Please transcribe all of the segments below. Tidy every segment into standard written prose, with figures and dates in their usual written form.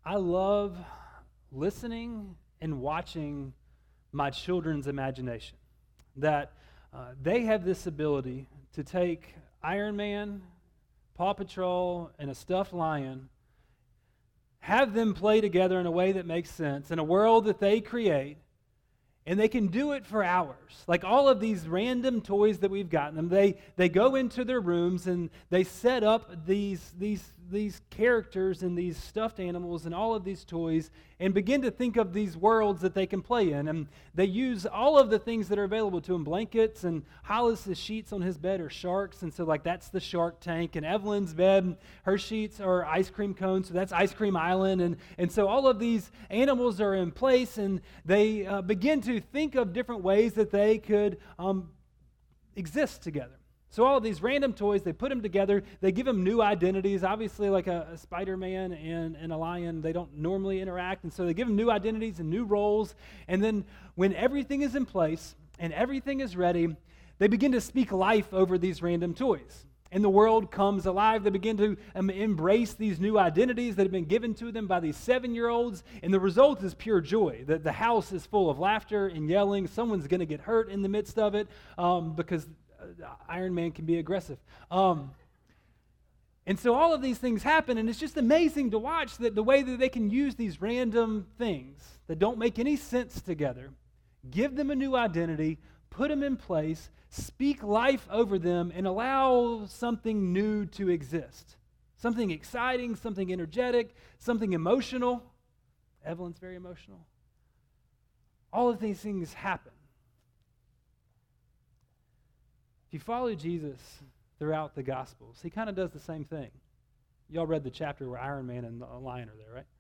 I love listening and watching my children's imagination. That they have this ability to take Iron Man, Paw Patrol, and a stuffed lion, have them play together in a way that makes sense, in a world that they create, and they can do it for hours. Like all of these random toys that we've gotten them, they go into their rooms and they set up these characters and these stuffed animals and all of these toys and begin to think of these worlds that they can play in. And they use all of the things that are available to them, blankets, and Hollis's sheets on his bed are sharks, and so like that's the shark tank. And Evelyn's bed, her sheets are ice cream cones, so that's Ice Cream Island. And so all of these animals are in place, and they begin to think of different ways that they could exist together. So all of these random toys, they put them together, they give them new identities. Obviously, like a Spider-Man and a lion, they don't normally interact, and so they give them new identities and new roles. And then when everything is in place and everything is ready, they begin to speak life over these random toys. And the world comes alive. They begin to embrace these new identities that have been given to them by these 7-year-olds, and the result is pure joy. The house is full of laughter and yelling. Someone's going to get hurt in the midst of it because Iron Man can be aggressive. And so all of these things happen, and it's just amazing to watch that the way that they can use these random things that don't make any sense together, give them a new identity, put them in place, speak life over them, and allow something new to exist. Something exciting, something energetic, something emotional. Evelyn's very emotional. All of these things happen. If you follow Jesus throughout the Gospels, he kind of does the same thing. Y'all read the chapter where Iron Man and the lion are there, right?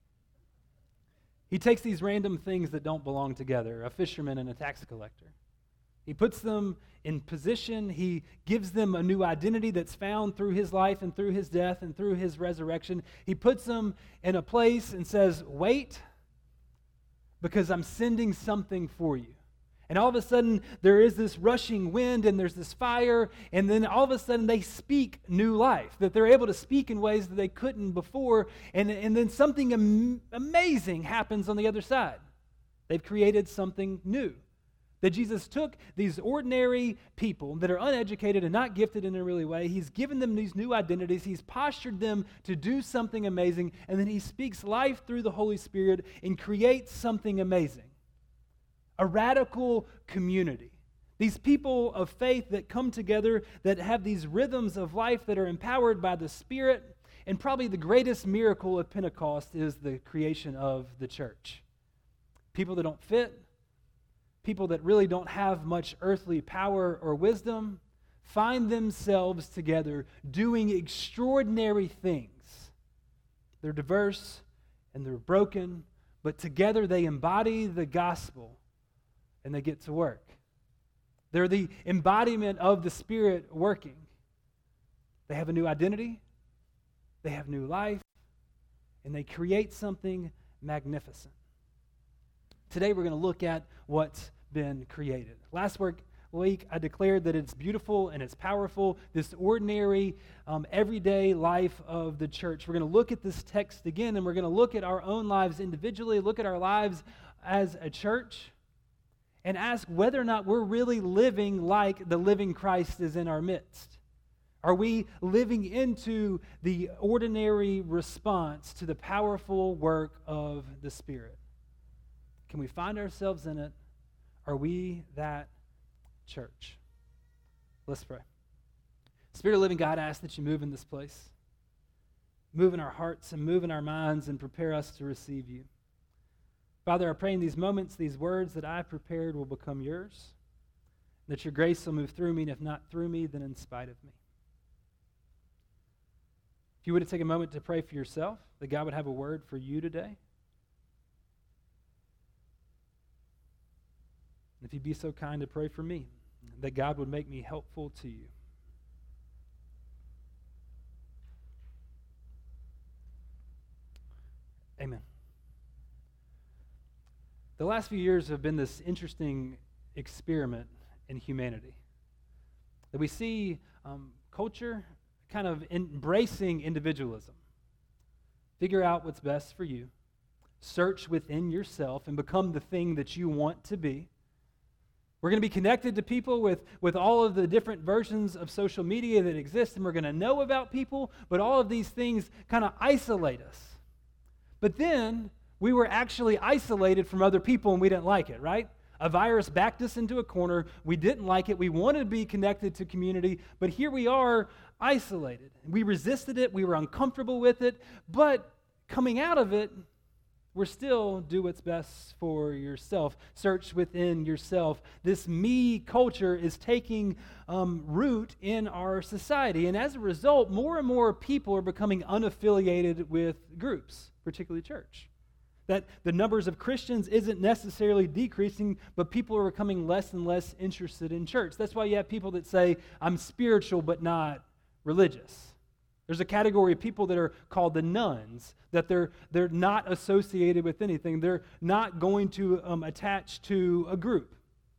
He takes these random things that don't belong together, a fisherman and a tax collector. He puts them in position. He gives them a new identity that's found through his life and through his death and through his resurrection. He puts them in a place and says, wait, because I'm sending something for you. And all of a sudden, there is this rushing wind and there's this fire, and then all of a sudden they speak new life, that they're able to speak in ways that they couldn't before, and then something amazing happens on the other side. They've created something new. That Jesus took these ordinary people that are uneducated and not gifted in a really way, he's given them these new identities, he's postured them to do something amazing, and then he speaks life through the Holy Spirit and creates something amazing. A radical community. These people of faith that come together, that have these rhythms of life that are empowered by the Spirit. And probably the greatest miracle of Pentecost is the creation of the church. People that don't fit, people that really don't have much earthly power or wisdom, find themselves together doing extraordinary things. They're diverse and they're broken, but together they embody the gospel. And they get to work. They're the embodiment of the Spirit working. They have a new identity, they have new life, and they create something magnificent. Today we're going to look at what's been created. Last week I declared that it's beautiful and it's powerful, this ordinary, everyday life of the church. We're going to look at this text again, and we're going to look at our own lives individually, look at our lives as a church, and ask whether or not we're really living like the living Christ is in our midst. Are we living into the ordinary response to the powerful work of the Spirit? Can we find ourselves in it? Are we that church? Let's pray. Spirit of living God, I ask that you move in this place. Move in our hearts and move in our minds and prepare us to receive you. Father, I pray in these moments, these words that I've prepared will become yours, that your grace will move through me, and if not through me, then in spite of me. If you would take a moment to pray for yourself, that God would have a word for you today. And if you'd be so kind to pray for me, that God would make me helpful to you. Amen. The last few years have been this interesting experiment in humanity. That we see culture kind of embracing individualism. Figure out what's best for you. Search within yourself and become the thing that you want to be. We're going to be connected to people with all of the different versions of social media that exist, and we're going to know about people, but all of these things kind of isolate us. But then we were actually isolated from other people and we didn't like it, right? A virus backed us into a corner. We didn't like it. We wanted to be connected to community, but here we are isolated. We resisted it. We were uncomfortable with it, but coming out of it, we're still do what's best for yourself. Search within yourself. This me culture is taking root in our society, and as a result, more and more people are becoming unaffiliated with groups, particularly church. That the numbers of Christians isn't necessarily decreasing, but people are becoming less and less interested in church. That's why you have people that say, I'm spiritual but not religious. There's a category of people that are called the nones, that they're not associated with anything. They're not going to attach to a group.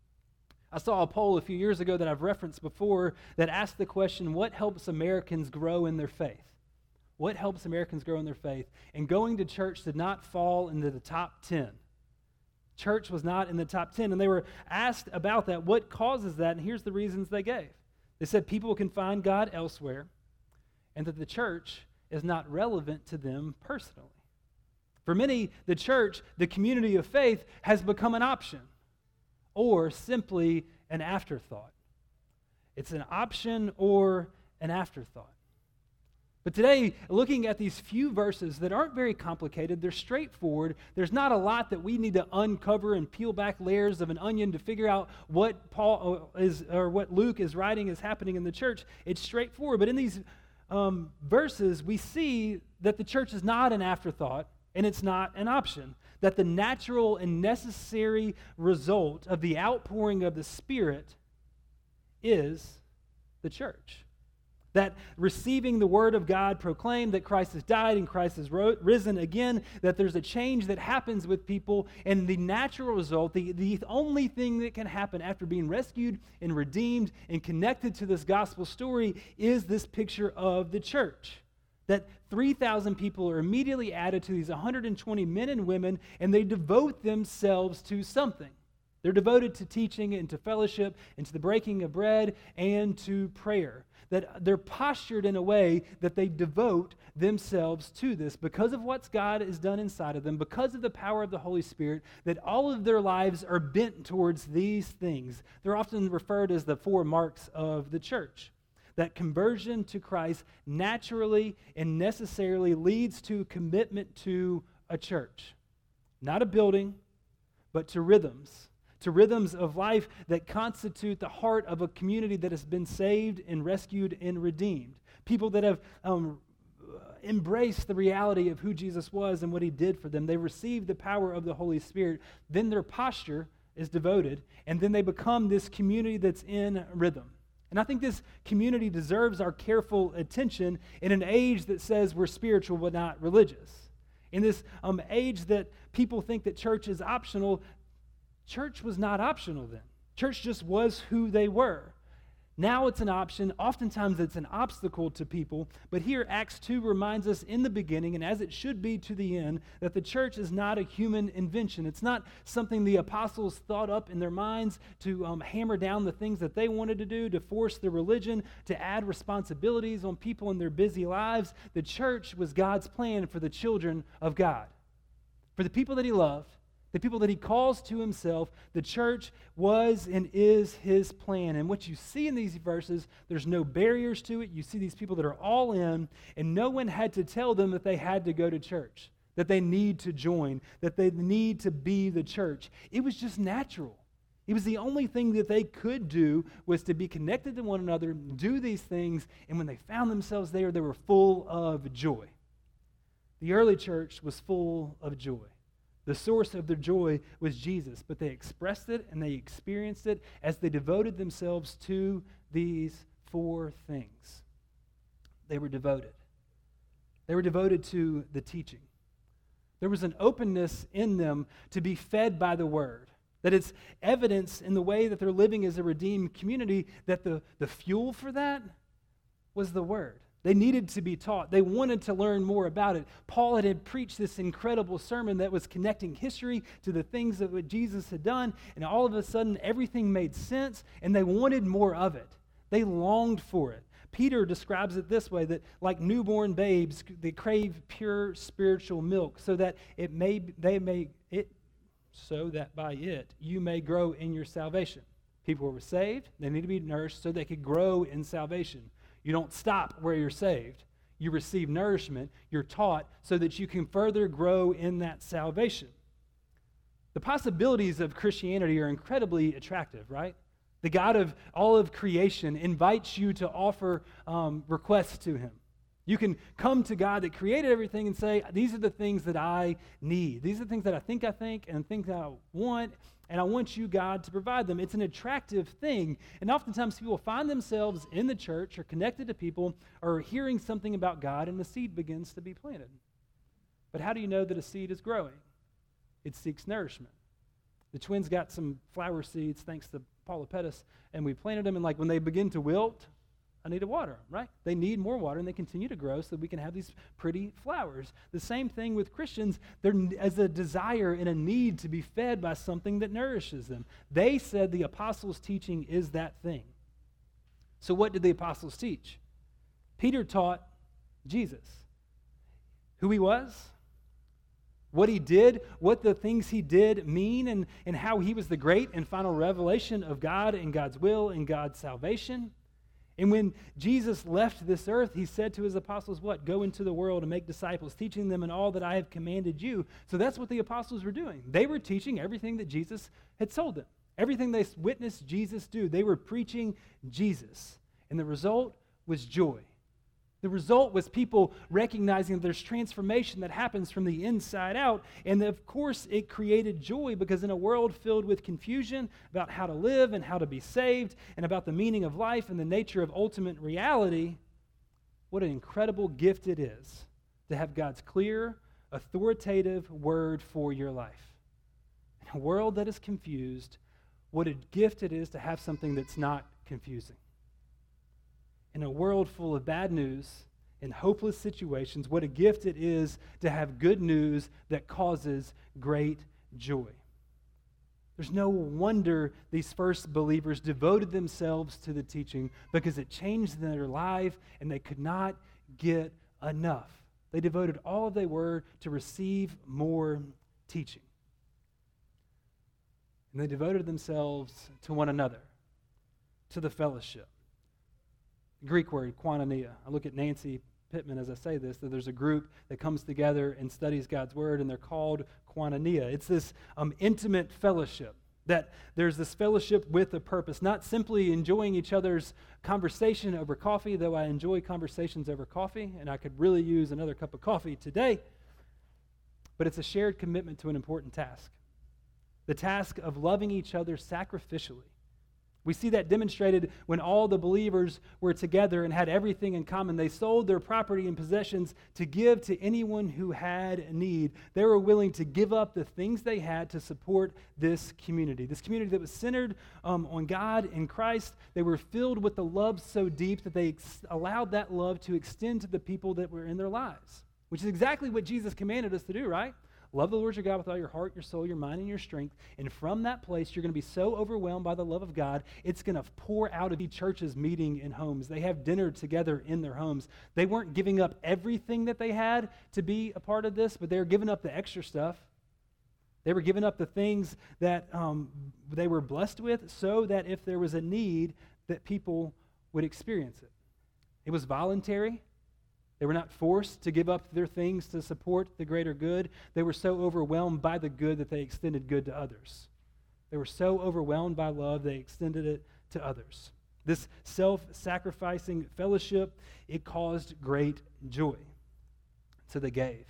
I saw a poll a few years ago that I've referenced before that asked the question, what helps Americans grow in their faith? What helps Americans grow in their faith? And going to church did not fall into the top 10. Church was not in the top 10. And they were asked about that, what causes that? And here's the reasons they gave. They said people can find God elsewhere, and that the church is not relevant to them personally. For many, the church, the community of faith, has become an option or simply an afterthought. It's an option or an afterthought. But today, looking at these few verses that aren't very complicated, they're straightforward. There's not a lot that we need to uncover and peel back layers of an onion to figure out what Paul is or what Luke is writing is happening in the church. It's straightforward. But in these verses, we see that the church is not an afterthought and it's not an option. That the natural and necessary result of the outpouring of the Spirit is the church. That receiving the word of God proclaimed that Christ has died and Christ has risen again, that there's a change that happens with people, and the natural result, the only thing that can happen after being rescued and redeemed and connected to this gospel story is this picture of the church. That 3,000 people are immediately added to these 120 men and women, and they devote themselves to something. They're devoted to teaching and to fellowship and to the breaking of bread and to prayer. That they're postured in a way that they devote themselves to this because of what God has done inside of them, because of the power of the Holy Spirit, that all of their lives are bent towards these things. They're often referred as the 4 marks of the church. That conversion to Christ naturally and necessarily leads to commitment to a church. Not a building, but to rhythms of life that constitute the heart of a community that has been saved and rescued and redeemed. People that have embraced the reality of who Jesus was and what he did for them. They receive the power of the Holy Spirit. Then their posture is devoted, and then they become this community that's in rhythm. And I think this community deserves our careful attention in an age that says we're spiritual but not religious. In this age that people think that church is optional, church was not optional then. Church just was who they were. Now it's an option. Oftentimes it's an obstacle to people. But here Acts 2 reminds us in the beginning, and as it should be to the end, that the church is not a human invention. It's not something the apostles thought up in their minds to hammer down the things that they wanted to do, to force their religion, to add responsibilities on people in their busy lives. The church was God's plan for the children of God. For the people that he loved, the people that he calls to himself, the church was and is his plan. And what you see in these verses, there's no barriers to it. You see these people that are all in, and no one had to tell them that they had to go to church, that they need to join, that they need to be the church. It was just natural. It was the only thing that they could do was to be connected to one another, do these things, and when they found themselves there, they were full of joy. The early church was full of joy. The source of their joy was Jesus, but they expressed it and they experienced it as they devoted themselves to these 4 things. They were devoted. They were devoted to the teaching. There was an openness in them to be fed by the word. That it's evidence in the way that they're living as a redeemed community that the fuel for that was the word. They needed to be taught. They wanted to learn more about it. Paul had preached this incredible sermon that was connecting history to the things that what Jesus had done, and all of a sudden everything made sense, and they wanted more of it. They longed for it. Peter describes it this way, that like newborn babes, they crave pure spiritual milk, so that by it you may grow in your salvation. People were saved, they need to be nourished so they could grow in salvation. You don't stop where you're saved. You receive nourishment, you're taught so that you can further grow in that salvation. The possibilities of Christianity are incredibly attractive, right? The God of all of creation invites you to offer requests to him. You can come to God that created everything and say, these are the things that I need. These are the things that I think and things that I want, and I want you, God, to provide them. It's an attractive thing, and oftentimes people find themselves in the church or connected to people or hearing something about God, and the seed begins to be planted. But how do you know that a seed is growing? It seeks nourishment. The twins got some flower seeds, thanks to Paula Pettis, and we planted them, and like when they begin to wilt, I need to water them, right? They need more water, and they continue to grow so that we can have these pretty flowers. The same thing with Christians. There is a desire and a need to be fed by something that nourishes them. They said the apostles' teaching is that thing. So what did the apostles teach? Peter taught Jesus, who he was, what he did, what the things he did mean, and how he was the great and final revelation of God and God's will and God's salvation. And when Jesus left this earth, he said to his apostles, what? Go into the world and make disciples, teaching them in all that I have commanded you. So that's what the apostles were doing. They were teaching everything that Jesus had told them. Everything they witnessed Jesus do. They were preaching Jesus. And the result was joy. The result was people recognizing that there's transformation that happens from the inside out. And of course, it created joy because in a world filled with confusion about how to live and how to be saved and about the meaning of life and the nature of ultimate reality, what an incredible gift it is to have God's clear, authoritative word for your life. In a world that is confused, what a gift it is to have something that's not confusing. In a world full of bad news and hopeless situations, what a gift it is to have good news that causes great joy. There's no wonder these first believers devoted themselves to the teaching because it changed their life and they could not get enough. They devoted all they were to receive more teaching. And they devoted themselves to one another, to the fellowship. Greek word, koinonia. I look at Nancy Pittman as I say this, that there's a group that comes together and studies God's word, and they're called koinonia. It's this intimate fellowship, that there's this fellowship with a purpose, not simply enjoying each other's conversation over coffee, though I enjoy conversations over coffee, and I could really use another cup of coffee today, but it's a shared commitment to an important task, the task of loving each other sacrificially. We see that demonstrated when all the believers were together and had everything in common. They sold their property and possessions to give to anyone who had need. They were willing to give up the things they had to support this community that was centered on God and Christ. They were filled with the love so deep that they allowed that love to extend to the people that were in their lives, which is exactly what Jesus commanded us to do, right? Love the Lord your God with all your heart, your soul, your mind, and your strength. And from that place, you're going to be so overwhelmed by the love of God, it's going to pour out of the churches meeting in homes. They have dinner together in their homes. They weren't giving up everything that they had to be a part of this, but they were giving up the extra stuff. They were giving up the things that they were blessed with so that if there was a need, that people would experience it. It was voluntary. They were not forced to give up their things to support the greater good. They were so overwhelmed by the good that they extended good to others. They were so overwhelmed by love, they extended it to others. This self-sacrificing fellowship, it caused great joy. So they gave,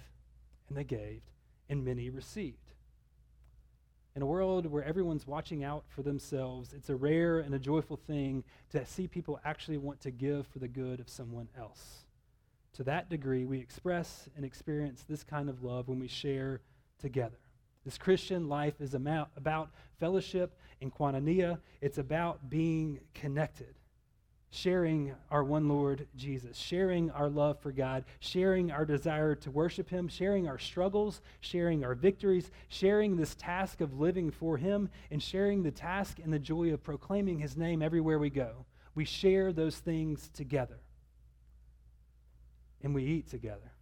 and many received. In a world where everyone's watching out for themselves, it's a rare and a joyful thing to see people actually want to give for the good of someone else. To that degree, we express and experience this kind of love when we share together. This Christian life is about fellowship and koinonia. It's about being connected. sharing our one Lord Jesus, sharing our love for God, sharing our desire to worship him, sharing our struggles, sharing our victories, sharing this task of living for him, and sharing the task and the joy of proclaiming his name everywhere we go. We share those things together. And we eat together.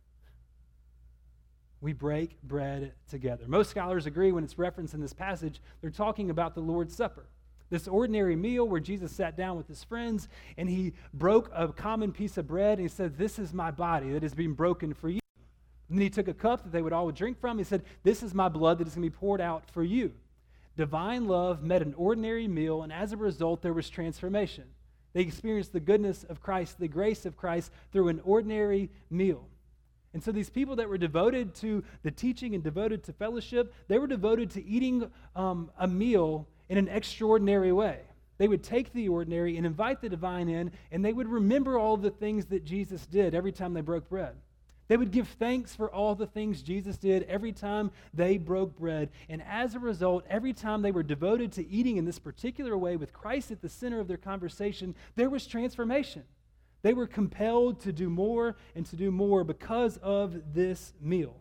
We break bread together. Most scholars agree when it's referenced in this passage, they're talking about the Lord's Supper. This ordinary meal where Jesus sat down with his friends and he broke a common piece of bread and he said, "This is my body that is being broken for you." And then he took a cup that they would all drink from. He said, "This is my blood that is going to be poured out for you." Divine love met an ordinary meal, and as a result, there was transformation. They experienced the goodness of Christ, the grace of Christ through an ordinary meal. And so these people that were devoted to the teaching and devoted to fellowship, they were devoted to eating a meal in an extraordinary way. They would take the ordinary and invite the divine in, and they would remember all the things that Jesus did every time they broke bread. They would give thanks for all the things Jesus did every time they broke bread. And as a result, every time they were devoted to eating in this particular way with Christ at the center of their conversation, there was transformation. They were compelled to do more and to do more because of this meal.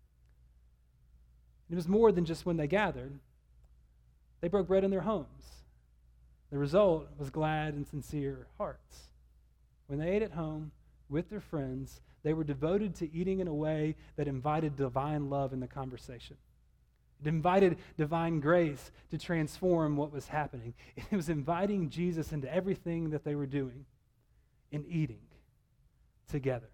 It was more than just when they gathered. They broke bread in their homes. The result was glad and sincere hearts. When they ate at home with their friends, they were devoted to eating in a way that invited divine love in the conversation. It invited divine grace to transform what was happening. It was inviting Jesus into everything that they were doing and eating together.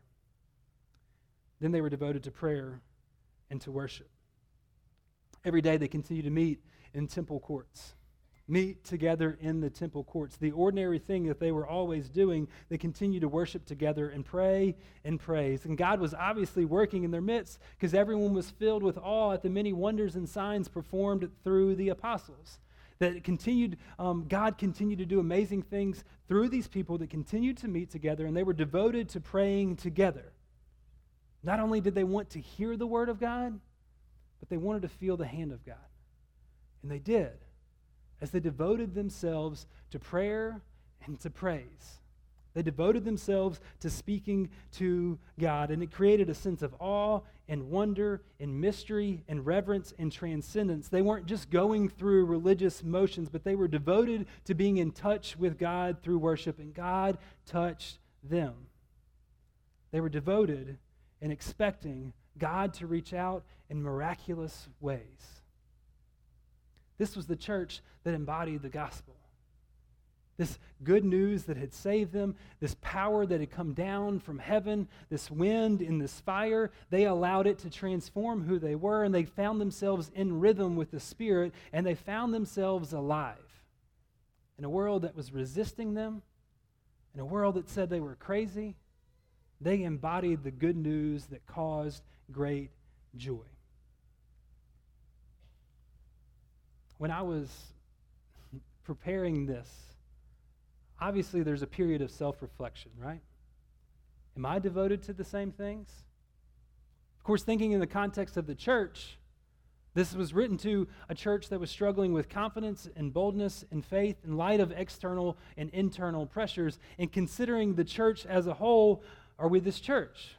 Then they were devoted to prayer and to worship. Every day they continued to meet in temple courts. Meet together in the temple courts. The ordinary thing that they were always doing, they continued to worship together and pray and praise. And God was obviously working in their midst because everyone was filled with awe at the many wonders and signs performed through the apostles. That continued, God continued to do amazing things through these people that continued to meet together, and they were devoted to praying together. Not only did they want to hear the word of God, but they wanted to feel the hand of God. And they did, as they devoted themselves to prayer and to praise. They devoted themselves to speaking to God, and it created a sense of awe and wonder and mystery and reverence and transcendence. They weren't just going through religious motions, but they were devoted to being in touch with God through worship, and God touched them. They were devoted and expecting God to reach out in miraculous ways. This was the church that embodied the gospel. This good news that had saved them, this power that had come down from heaven, this wind and this fire, they allowed it to transform who they were, and they found themselves in rhythm with the Spirit, and they found themselves alive in a world that was resisting them, in a world that said they were crazy. They embodied the good news that caused great joy. When I was preparing this, obviously there's a period of self-reflection, right? Am I devoted to the same things? Of course, thinking in the context of the church, this was written to a church that was struggling with confidence and boldness and faith in light of external and internal pressures. And considering the church as a whole, are we this church?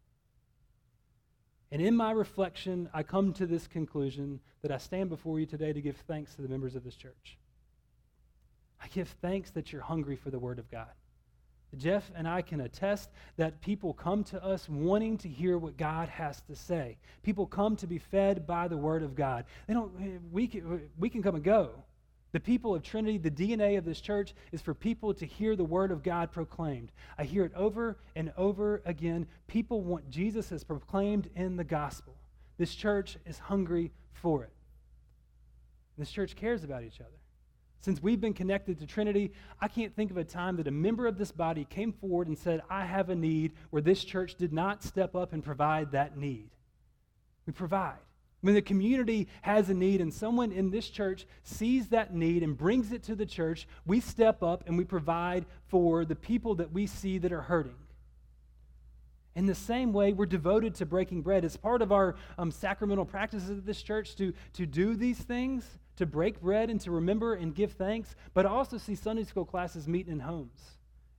And in my reflection, I come to this conclusion that I stand before you today to give thanks to the members of this church. I give thanks that you're hungry for the Word of God. Jeff and I can attest that people come to us wanting to hear what God has to say. People come to be fed by the Word of God. We can come and go. The people of Trinity, the DNA of this church is for people to hear the Word of God proclaimed. I hear it over and over again. People want Jesus as proclaimed in the gospel. This church is hungry for it. This church cares about each other. Since we've been connected to Trinity, I can't think of a time that a member of this body came forward and said, I have a need, where this church did not step up and provide that need. We provide. When the community has a need and someone in this church sees that need and brings it to the church, we step up and we provide for the people that we see that are hurting. In the same way, we're devoted to breaking bread. It's part of our sacramental practices of this church to do these things, to break bread and to remember and give thanks, but also see Sunday school classes meeting in homes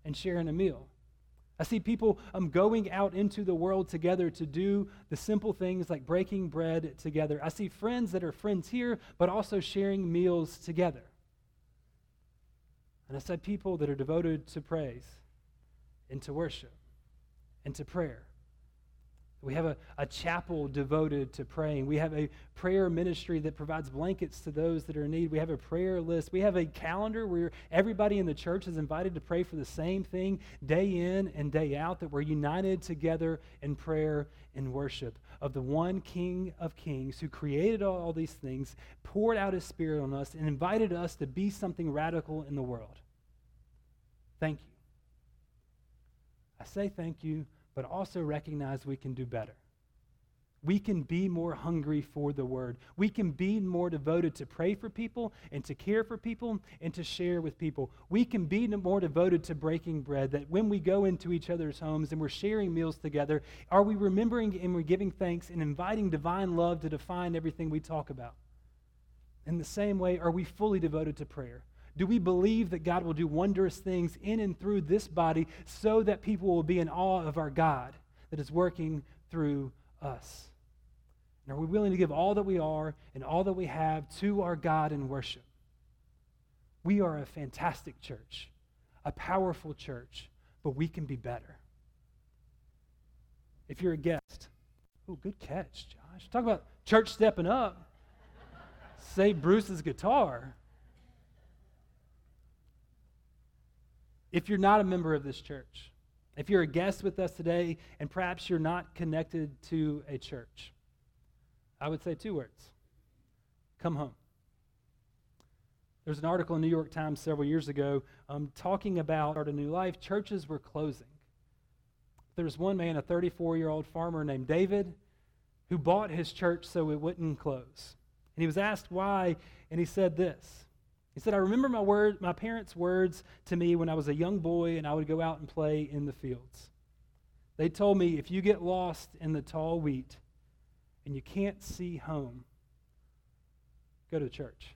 and sharing a meal. I see people going out into the world together to do the simple things like breaking bread together. I see friends that are friends here, but also sharing meals together. And I see people that are devoted to praise and to worship and to prayer. We have a chapel devoted to praying. We have a prayer ministry that provides blankets to those that are in need. We have a prayer list. We have a calendar where everybody in the church is invited to pray for the same thing day in and day out, that we're united together in prayer and worship of the one King of Kings who created all these things, poured out his Spirit on us, and invited us to be something radical in the world. Thank you. I say thank you, but also recognize we can do better. We can be more hungry for the word. We can be more devoted to pray for people and to care for people and to share with people. We can be more devoted to breaking bread, that when we go into each other's homes and we're sharing meals together, are we remembering and we're giving thanks and inviting divine love to define everything we talk about? In the same way, are we fully devoted to prayer? Do we believe that God will do wondrous things in and through this body so that people will be in awe of our God that is working through us? And are we willing to give all that we are and all that we have to our God in worship? We are a fantastic church, a powerful church, but we can be better. If you're a guest, oh, good catch, Josh. Talk about church stepping up. Save Bruce's guitar. If you're not a member of this church, if you're a guest with us today and perhaps you're not connected to a church, I would say 2 words. Come home. There's an article in the New York Times several years ago talking about Start a New Life. Churches were closing. There's one man, a 34-year-old farmer named David, who bought his church so it wouldn't close. And he was asked why, and he said this. He said, I remember my parents' words to me when I was a young boy and I would go out and play in the fields. They told me, if you get lost in the tall wheat and you can't see home, go to the church.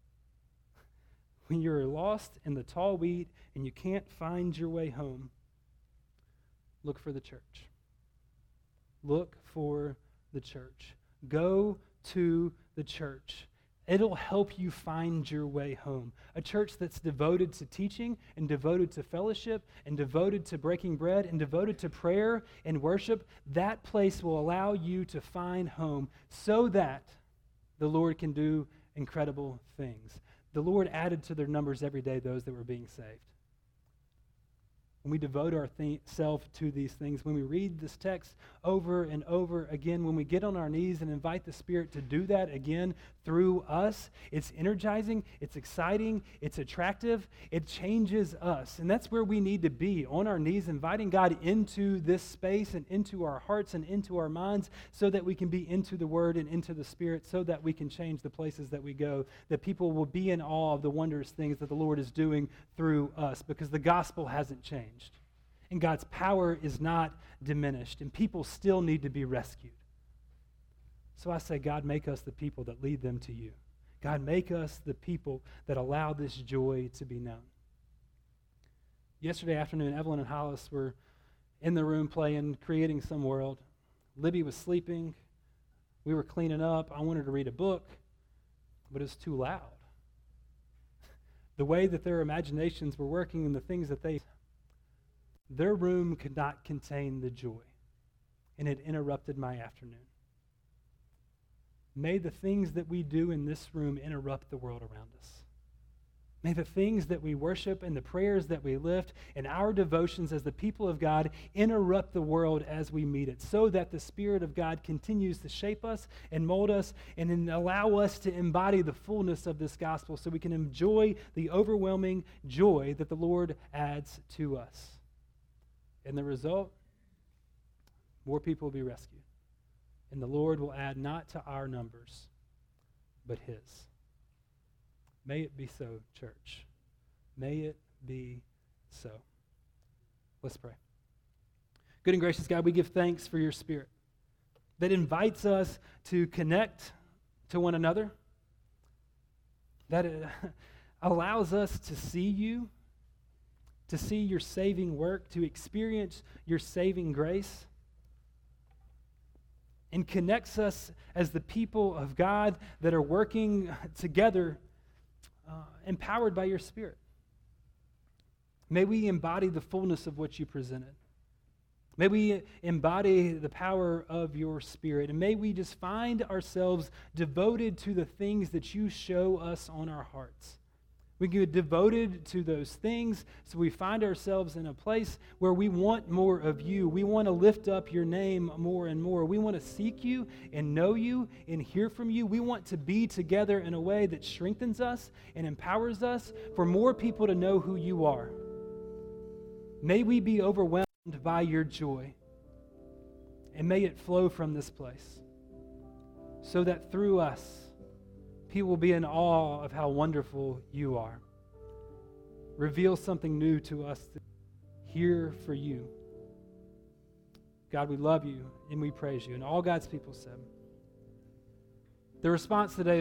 When you're lost in the tall wheat and you can't find your way home, look for the church. Look for the church. Go to the church. It'll help you find your way home. A church that's devoted to teaching and devoted to fellowship and devoted to breaking bread and devoted to prayer and worship, that place will allow you to find home so that the Lord can do incredible things. The Lord added to their numbers every day those that were being saved. When we devote ourselves to these things, when we read this text over and over again, when we get on our knees and invite the Spirit to do that again through us, it's energizing, it's exciting, it's attractive, it changes us. And that's where we need to be, on our knees, inviting God into this space and into our hearts and into our minds so that we can be into the Word and into the Spirit so that we can change the places that we go, that people will be in awe of the wondrous things that the Lord is doing through us because the gospel hasn't changed. And God's power is not diminished, and people still need to be rescued. So I say, God, make us the people that lead them to you. God, make us the people that allow this joy to be known. Yesterday afternoon, Evelyn and Hollis were in the room playing, creating some world. Libby was sleeping. We were cleaning up. I wanted to read a book, but it was too loud. The way that their imaginations were working and the things that their room could not contain the joy, and it interrupted my afternoon. May the things that we do in this room interrupt the world around us. May the things that we worship and the prayers that we lift and our devotions as the people of God interrupt the world as we meet it, so that the Spirit of God continues to shape us and mold us and then allow us to embody the fullness of this gospel so we can enjoy the overwhelming joy that the Lord adds to us. And the result, more people will be rescued. And the Lord will add not to our numbers, but his. May it be so, church. May it be so. Let's pray. Good and gracious God, we give thanks for your Spirit that invites us to connect to one another, that it allows us to see you to see your saving work, to experience your saving grace, and connects us as the people of God that are working together, empowered by your Spirit. May we embody the fullness of what you presented. May we embody the power of your Spirit. And may we just find ourselves devoted to the things that you show us on our hearts. We get devoted to those things so we find ourselves in a place where we want more of you. We want to lift up your name more and more. We want to seek you and know you and hear from you. We want to be together in a way that strengthens us and empowers us for more people to know who you are. May we be overwhelmed by your joy, and may it flow from this place so that through us, people will be in awe of how wonderful you are. Reveal something new to us to hear for you. God, we love you and we praise you. And all God's people said. The response today